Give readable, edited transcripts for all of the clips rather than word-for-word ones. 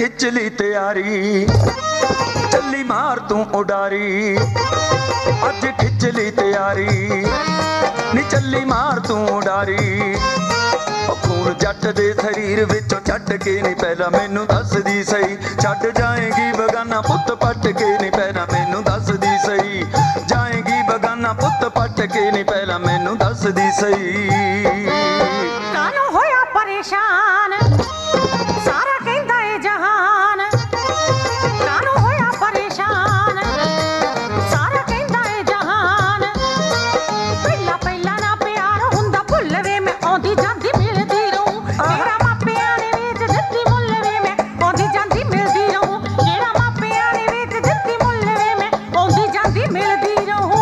खिच ली तैयारी चली मार तू उडारी अज खिच ली तैयारी नी चली मार तू उडारी खून जट दे शरीर विचों छड्ड के नी पहला मैनू दस दी सही छड्ड जाएगी बगाना पुत पट के नी पहला मैनू दस दी सही जाएगी बगाना पुत पट के नी पहला मैनू दस दी सही कानू होया परेशान सारा कहंदा ए जहान कानू होया परेशान सारा कहंदा ए जहान पहला पहला ना प्यार हुंदा भुल वे मैं आंदी जांदी मिलदी रहूं तेरा मापियां ने वेच दित्ती मुल वे मैं आंदी जांदी मिलदी रहूं तेरा मापियां ने वेच दित्ती मुल वे मैं आंदी जांदी मिलदी रहूं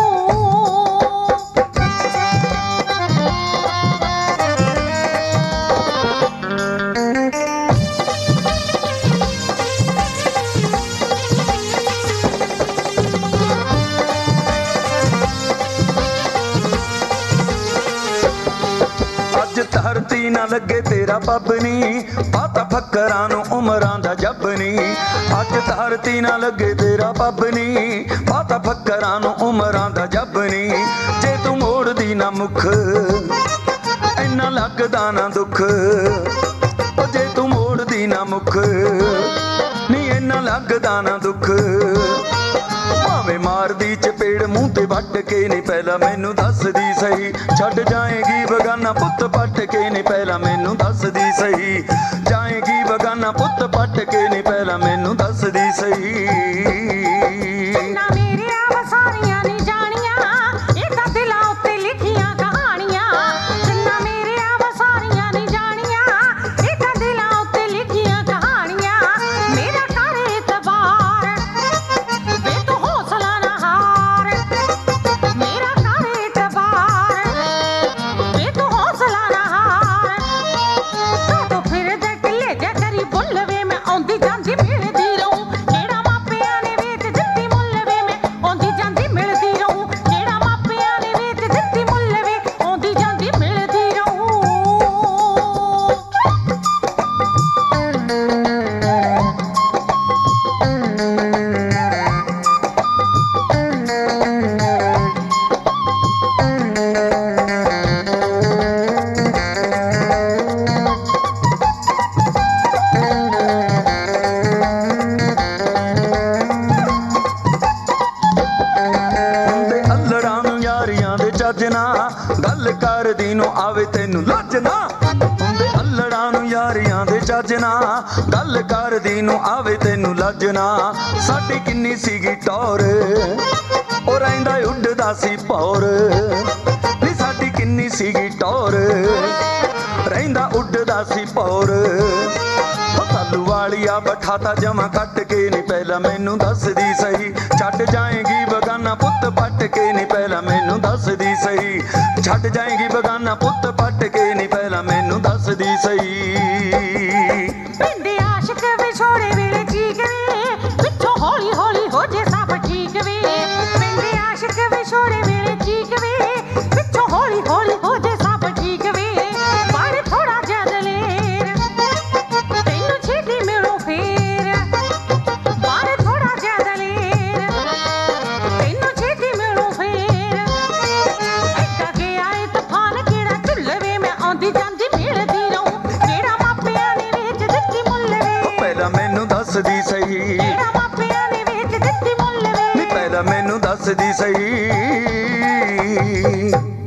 अज धरती ना लगे तेरा पब नी पाता फकरां नूं उमरां दा जब नी अज धरती ना लगे तेरा पब नी पाता फकरां नूं उमरां दा जब नी जे तू मोड़ दी ना मुख इन्ना लगदा ना दुख ओ जे तू मोड़ दी ना मुख नी इन्ना लगदा ना दुख भावें मार दी चपेड़ मूंह ते वट के नी पहला मैनू दस दी सही छड्ड जाएगी बगाना पुत पट के नी पहला मैनू दस दी सही जाएगी बगाना पुत पट के नी पहला मैनू दस दी सही ना मेरे सारियां नी जानियां इदा दिलां उत्ते लिखियां कहानियां जिन्ना मेरे सारियां नी जानियां इदा दिलां उत्ते लिखियां कहानियां मेरा कर एतबार वे तू हौसला ना हार मेरा कर एतबार वे तू हौसला ना हार तो फिर दे किले जे करी बुल वे मैं आंदी जांदी मिलदी रहूं केड़ा मापियां ने वेच दित्ती मुल वे मैं आंदी जांदी मिलदी रहूं केड़ा मापियां ने वेच दित्ती मुल वे आंदी जांदी मिलदी रहूं ਹੁੰਦੇ ਅੱਲੜਾਂ ਨੂੰ ਯਾਰੀਆਂ ਦੇ ਚੱਜ ਨਾ ਗੱਲ ਕਰਦੀ ਨੂੰ ਆਵੇ ਤੈਨੂੰ ਲੱਜ ਨਾ ਹੁੰਦੇ ਅੱਲੜਾਂ ਨੂੰ ਯਾਰੀਆਂ ਦੇ ਚੱਜ ਨਾ ਗੱਲ ਕਰਦੀ ਨੂੰ ਆਵੇ ਤੈਨੂੰ ਲੱਜ ਨਾ ਸਾਡੀ ਕਿੰਨੀ ਸੀਗੀ ਟੌਰ ਉਹ ਰਹਿੰਦਾ ਉੱਡਦਾ ਸੀ ਭੌਰ ਨੀ ਸਾਡੀ ਕਿੰਨੀ ਸੀਗੀ ਟੌਰ ਰਹਿੰਦਾ ਉੱਡਦਾ ਸੀ ਭੌਰ तालू वालिया बठाता जमा कट के नी पहला मैनू दस दी सही छड्ड जाएगी बगाना पुत पट के नी पहला मैनू दस दी सही छड्ड जाएगी बगाना पुत पट के नी पहला मैनू दस दी सही पिंडे आशिक विछोड़े वेले चीक वे पिछों हौली हौली हो जे सब ठीक वे पिंडे आशिक विछोड़े वेले चीक वे पिछों हौली हौली हो जे सब ठीक वे पर थोड़ा जिहा दलेर तैनू छेती मिलो फेर पर थोड़ा जिहा दलेर तैनू छेती मिलो फेर ऐदा गया ए तूफान केड़ा झुल वे मैं आंदी जांदी मिलदी रहूं केड़ा मापियां ने वेच दित्ती मुल वे पहला मैनू दस दी सही केड़ा मापियां ने वेच दित्ती मुल वे नी पहला मैनू दस दी सही